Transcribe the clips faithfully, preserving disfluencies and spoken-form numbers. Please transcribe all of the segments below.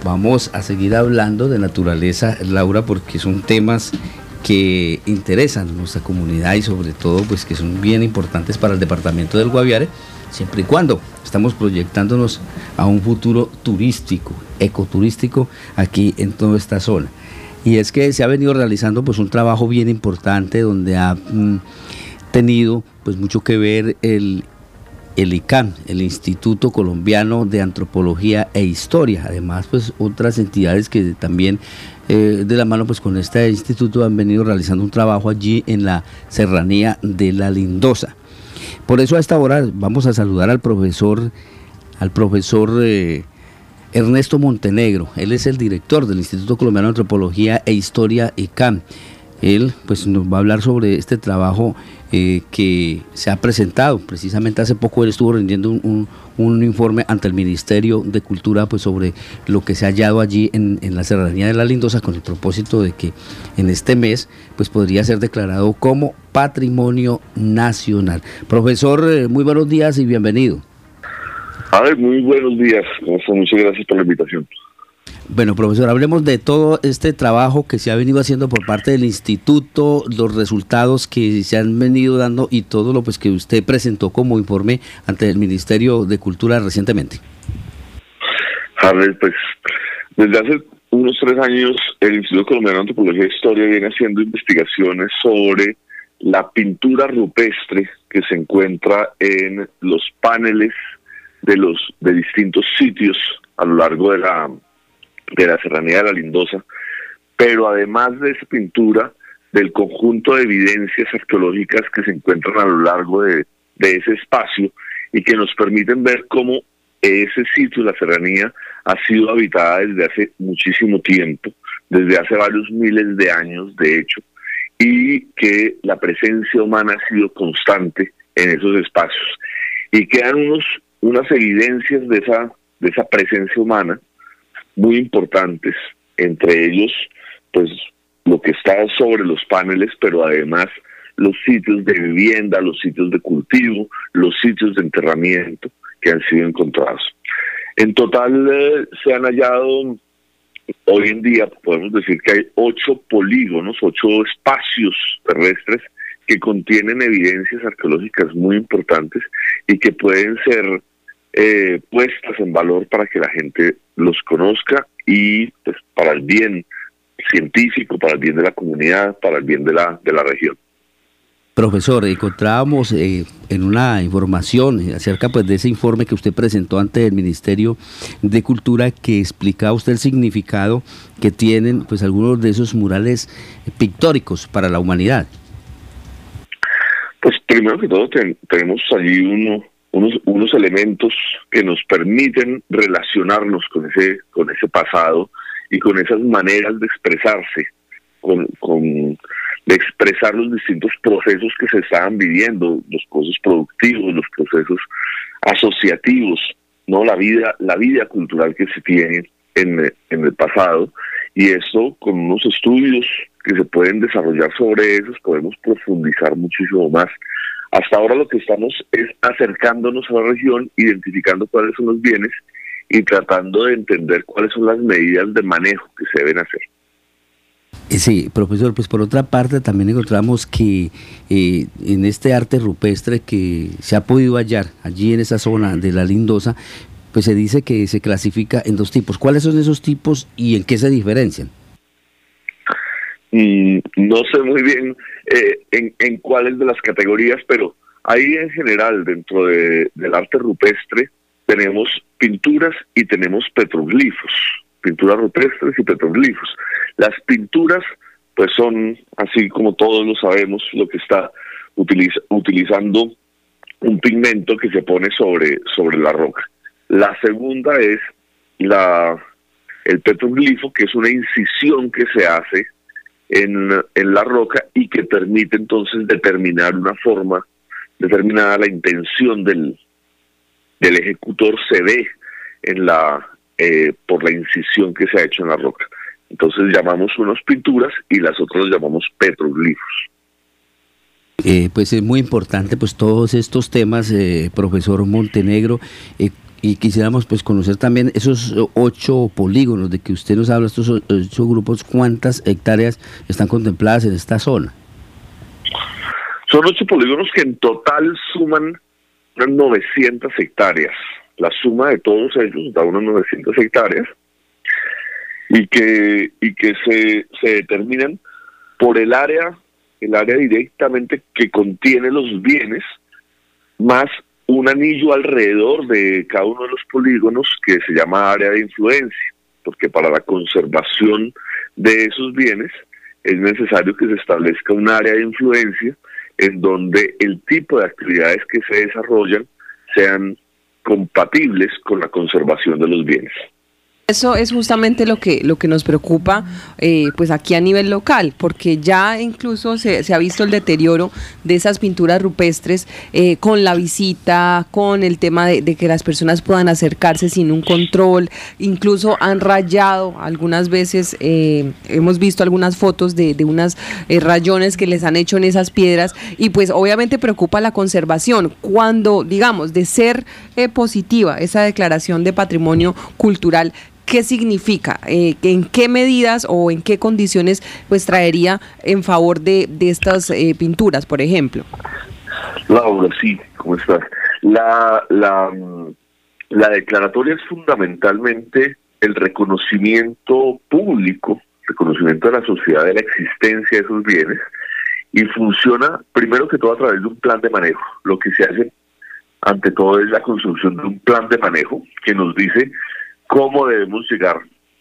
vamos a seguir hablando de naturaleza, Laura, porque son temas que interesan a nuestra comunidad y sobre todo pues que son bien importantes para el departamento del Guaviare, siempre y cuando estamos proyectándonos a un futuro turístico, ecoturístico aquí en toda esta zona. Y es que se ha venido realizando pues un trabajo bien importante donde ha mm, tenido pues mucho que ver el el I C A M, el Instituto Colombiano de Antropología e Historia, además pues otras entidades que también eh, de la mano pues con este instituto han venido realizando un trabajo allí en la serranía de La Lindosa. Por eso a esta hora vamos a saludar al profesor, al profesor eh, Ernesto Montenegro. Él es el director del Instituto Colombiano de Antropología e Historia, I C A M. Él pues nos va a hablar sobre este trabajo eh, que se ha presentado. Precisamente hace poco él estuvo rindiendo un, un, un informe ante el Ministerio de Cultura pues sobre lo que se ha hallado allí en, en la serranía de La Lindosa, con el propósito de que en este mes pues podría ser declarado como Patrimonio Nacional. Profesor, eh, muy buenos días y bienvenido. A ver, muy buenos días. Muchas gracias por la invitación. Bueno, profesor, hablemos de todo este trabajo que se ha venido haciendo por parte del instituto, los resultados que se han venido dando y todo lo pues que usted presentó como informe ante el Ministerio de Cultura recientemente. Harry, pues desde hace unos tres años el Instituto Colombiano de Antropología e Historia viene haciendo investigaciones sobre la pintura rupestre que se encuentra en los paneles de los de distintos sitios a lo largo de la de la serranía de La Lindosa, pero además de esa pintura, del conjunto de evidencias arqueológicas que se encuentran a lo largo de, de ese espacio y que nos permiten ver cómo ese sitio, la serranía, ha sido habitada desde hace muchísimo tiempo, desde hace varios miles de años, de hecho, y que la presencia humana ha sido constante en esos espacios. Y quedan unos, unas evidencias de esa, de esa presencia humana muy importantes, entre ellos pues lo que está sobre los paneles, pero además los sitios de vivienda, los sitios de cultivo, los sitios de enterramiento que han sido encontrados. En total eh, se han hallado, hoy en día podemos decir que hay ocho polígonos, ocho espacios terrestres que contienen evidencias arqueológicas muy importantes y que pueden ser Eh, puestas en valor para que la gente los conozca y pues para el bien científico, para el bien de la comunidad, para el bien de la de la región. Profesor, encontrábamos eh, en una información acerca pues de ese informe que usted presentó ante el Ministerio de Cultura que explicaba usted el significado que tienen pues algunos de esos murales pictóricos para la humanidad. Pues primero que todo ten, tenemos allí uno Unos, unos elementos que nos permiten relacionarnos con ese con ese pasado y con esas maneras de expresarse, con, con de expresar los distintos procesos que se estaban viviendo, los procesos productivos, los procesos asociativos, no la vida la vida cultural que se tiene en, en el pasado, y esto con unos estudios que se pueden desarrollar sobre esos podemos profundizar muchísimo más. Hasta ahora lo que estamos es acercándonos a la región, identificando cuáles son los bienes y tratando de entender cuáles son las medidas de manejo que se deben hacer. Sí, profesor, pues por otra parte también encontramos que eh, en este arte rupestre que se ha podido hallar allí en esa zona de La Lindosa, pues se dice que se clasifica en dos tipos. ¿Cuáles son esos tipos y en qué se diferencian? Mm, no sé muy bien eh, en, en cuáles de las categorías, pero ahí en general dentro de, del arte rupestre tenemos pinturas y tenemos petroglifos, pinturas rupestres y petroglifos. Las pinturas pues son, así como todos lo sabemos, lo que está utiliza, utilizando un pigmento que se pone sobre, sobre la roca. La segunda es la el petroglifo, que es una incisión que se hace en, en la roca y que permite entonces determinar una forma determinada. La intención del, del ejecutor se ve en la eh, por la incisión que se ha hecho en la roca. Entonces llamamos unas pinturas y las otras llamamos petroglifos. Eh, pues es muy importante pues todos estos temas, eh, profesor Montenegro. Eh, Y quisiéramos pues conocer también esos ocho polígonos de que usted nos habla, estos ocho grupos, ¿cuántas hectáreas están contempladas en esta zona? Son ocho polígonos que en total suman unas novecientas hectáreas. La suma de todos ellos da unas novecientas hectáreas y que y que se, se determinan por el área, el área directamente que contiene los bienes, más un anillo alrededor de cada uno de los polígonos que se llama área de influencia, porque para la conservación de esos bienes es necesario que se establezca un área de influencia en donde el tipo de actividades que se desarrollan sean compatibles con la conservación de los bienes. Eso es justamente lo que lo que nos preocupa eh, pues aquí a nivel local, porque ya incluso se, se ha visto el deterioro de esas pinturas rupestres eh, con la visita, con el tema de, de que las personas puedan acercarse sin un control, incluso han rayado algunas veces, eh, hemos visto algunas fotos de, de unas eh, rayones que les han hecho en esas piedras y pues obviamente preocupa la conservación. Cuando, digamos, de ser eh, positiva esa declaración de patrimonio cultural, ¿qué significa? Eh, ¿En qué medidas o en qué condiciones pues traería en favor de, de estas eh, pinturas, por ejemplo? Laura, sí, ¿cómo estás? La, la, la declaratoria es fundamentalmente el reconocimiento público, reconocimiento de la sociedad de la existencia de esos bienes, y funciona primero que todo a través de un plan de manejo. Lo que se hace ante todo es la construcción de un plan de manejo que nos dice cómo debemos llegar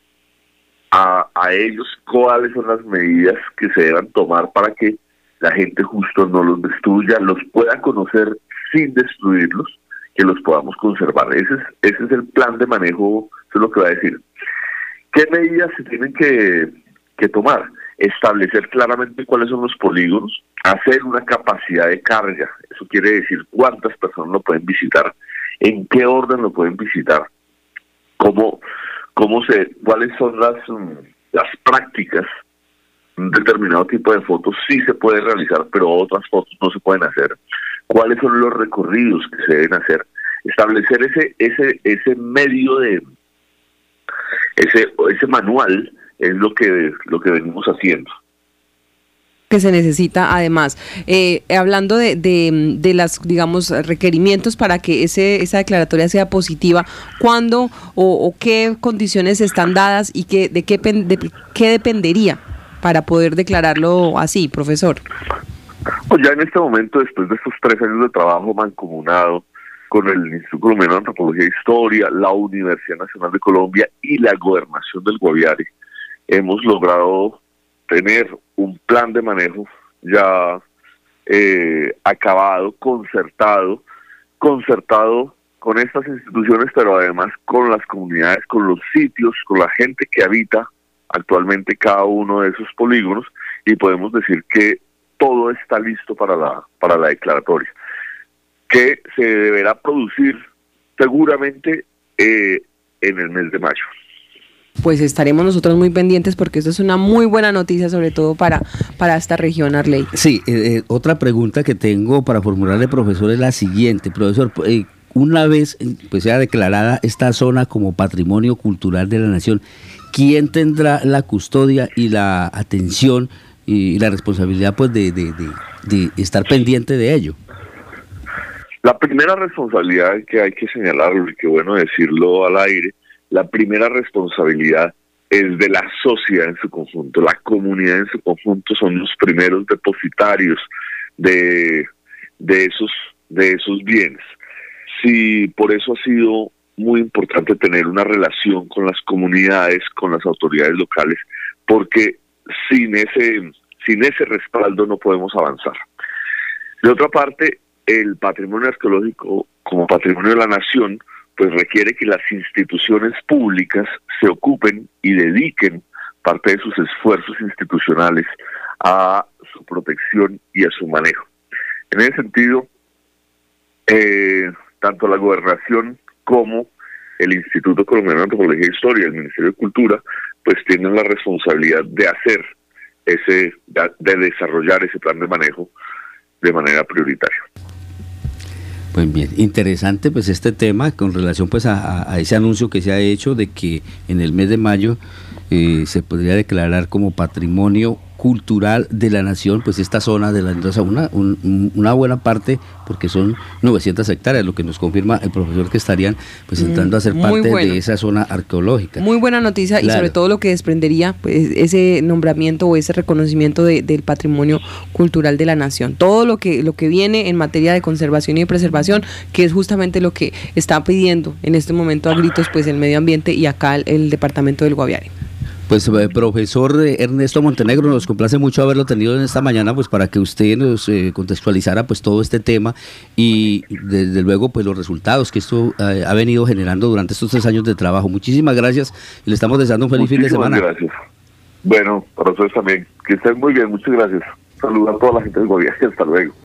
a, a ellos, cuáles son las medidas que se deban tomar para que la gente justo no los destruya, los pueda conocer sin destruirlos, que los podamos conservar. Ese es, ese es el plan de manejo, eso es lo que va a decir. ¿Qué medidas se tienen que, que tomar? Establecer claramente cuáles son los polígonos, hacer una capacidad de carga, eso quiere decir cuántas personas lo pueden visitar, en qué orden lo pueden visitar, cómo, cómo se, cuáles son las, las prácticas. Un determinado tipo de fotos sí se puede realizar, pero otras fotos no se pueden hacer. ¿Cuáles son los recorridos que se deben hacer? Establecer ese ese ese medio de ese ese manual es lo que lo que venimos haciendo. Que se necesita además, eh, hablando de, de, de las, digamos, requerimientos para que ese esa declaratoria sea positiva, ¿cuándo o, o qué condiciones están dadas y qué, de, qué, de qué dependería para poder declararlo así, profesor? Pues ya en este momento, después de estos tres años de trabajo mancomunado con el Instituto Colombiano de Antropología e Historia, la Universidad Nacional de Colombia y la Gobernación del Guaviare, hemos logrado tener un plan de manejo ya eh, acabado, concertado, concertado con estas instituciones, pero además con las comunidades, con los sitios, con la gente que habita actualmente cada uno de esos polígonos, y podemos decir que todo está listo para la para la declaratoria, que se deberá producir seguramente eh, en el mes de mayo. Pues estaremos nosotros muy pendientes porque esto es una muy buena noticia, sobre todo para, para esta región, Arley. Sí, eh, eh, otra pregunta que tengo para formularle, profesor, es la siguiente. Profesor, eh, una vez pues sea declarada esta zona como Patrimonio Cultural de la Nación, ¿quién tendrá la custodia y la atención y la responsabilidad pues de, de, de, de estar pendiente de ello? La primera responsabilidad que hay que señalarlo, y qué bueno decirlo al aire, la primera responsabilidad es de la sociedad en su conjunto. La comunidad en su conjunto son los primeros depositarios de, de, esos, de esos bienes. Sí, por eso ha sido muy importante tener una relación con las comunidades, con las autoridades locales, porque sin ese, sin ese respaldo no podemos avanzar. De otra parte, el patrimonio arqueológico como patrimonio de la nación pues requiere que las instituciones públicas se ocupen y dediquen parte de sus esfuerzos institucionales a su protección y a su manejo. En ese sentido, eh, tanto la Gobernación como el Instituto Colombiano de Antropología e Historia, el Ministerio de Cultura, pues tienen la responsabilidad de hacer ese, de desarrollar ese plan de manejo de manera prioritaria. Pues bien, interesante pues este tema con relación pues a, a ese anuncio que se ha hecho de que en el mes de mayo eh, se podría declarar como patrimonio cultural de la nación, pues esta zona de la Mendoza, una, un, una buena parte, porque son novecientas hectáreas, lo que nos confirma el profesor que estarían pues entrando a ser parte bueno. de esa zona arqueológica. Muy buena noticia, claro. Y sobre todo lo que desprendería pues ese nombramiento o ese reconocimiento de, del patrimonio cultural de la nación. Todo lo que, lo que viene en materia de conservación y de preservación, que es justamente lo que está pidiendo en este momento a gritos pues el medio ambiente y acá el, el departamento del Guaviare. Pues eh, profesor Ernesto Montenegro, nos complace mucho haberlo tenido en esta mañana pues para que usted nos eh, contextualizara pues todo este tema y desde luego pues los resultados que esto eh, ha venido generando durante estos tres años de trabajo. Muchísimas gracias y le estamos deseando un feliz Muchísimas fin de semana. Gracias. Bueno, para ustedes también, que estén muy bien, muchas gracias. Saludos a toda la gente del gobierno, hasta luego.